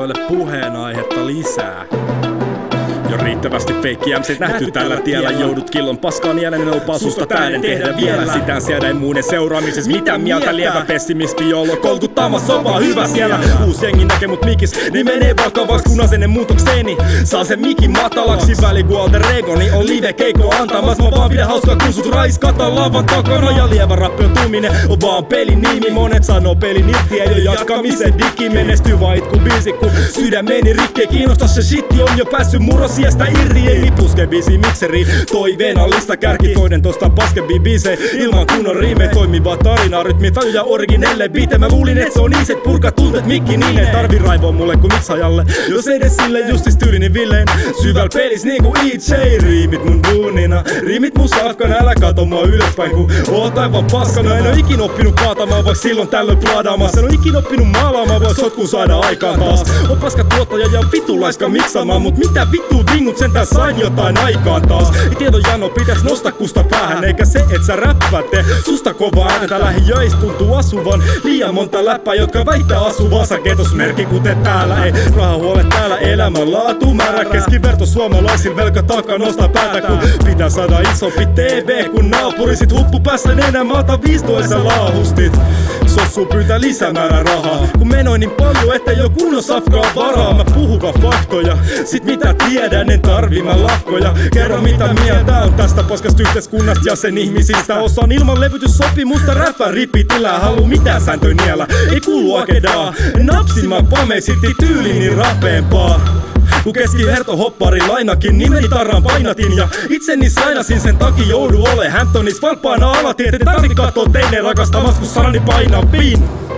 ole puheenaihetta lisää. Jo riittävästi feikkiä MC:t nähty tällä tiellä. Joudut killon paskaa nielen, opaa susta täyden tehdä vielä. Sitä siedä muuden seuraamisessa mitä mieltä lievä pessimisti, jollo kolkuttamassa on vaan hyvä siellä. Uusi jengi näkee mut mikis, niin menee vakavaks kun asenne muutokseeni. Saa sen mikin matalaksi väli kun alter egoni on live keikko antamas. Mä vaan pidän hauskaa kun sut raiskata lavan takana. Ja lievä rappi on tuuminen on vaan pelin nimi. Monet sanoo pelin irti ei oo jatkamisen digi. Menestyy vaan itku biisi kun sydämeni rikkei. Kiinnostaa se shitti on jo päässyt murros siestä irri. Ei puske biisi mikseri toiveena lista kärki. Toinen tosta paskebi biisei ilman kunnon riimei. Toimiva tarina, rytmi, tajuja, originelle biite. Mä luulin et se on iiset purka tuntet mikki niin. Ei tarvi raivoa mulle ku miksajalle. Jos edes sille justis tyylini villeen. Syväl pelis niinku EJ. Riimit mun duunina, riimit mun safkana. Älä kato mua ylöspäin ku oot aivan paskana. En oo ikin oppinut kaatamaan vaikka silloin tällöin plaadaamaan. En oo ikin oppinut maalaamaan vois sotkun saada aikaan taas. On paska tuottaja ja vitulaiska miksaamaan. Mut mitä vittu vingut sentään sain jotain aikaan taas. Ei tiedon jano pitäis nosta kusta päähän. Eikä se et sä räppäätte susta kovaa ääntä. Lähijöis tuntuu asuvan liian monta läppää, jotka väittää asuvansa ketosmerkki kuten täällä. Ei raha huole täällä elämänlaatu määrä. Keskiverto suomalaisil velka takaa nostaa päätä. Kun pitää saada isompi TV kun naapurisit huppu päässä enää maata 15 laahustit. Sossu pyytää lisämäärä rahaa. Kun menoin niin paljon ettei oo kunnon safkaa varaa. Mä puhun vaan faktoja, sit mitä tiedän en tarvi mä lafkoja. Kerro mitä mieltä on tästä paskasta yhteiskunnasta ja sen ihmisistä. Osaan ilman levytyssopimusta räppää ripitillä. Haluu mitään sääntöjä niellä, ei kuulu akedaa. Napsin mä pamei silti tyylini rapeempaa. Kun keskiverto hoppari lainakin nimeni tarran painatin. Ja itseni sainasin sen takia joudu ole Hamptonis valppaana alatiet. Et tarvi kattoo teineen rakastamas kun sanani painaa pin.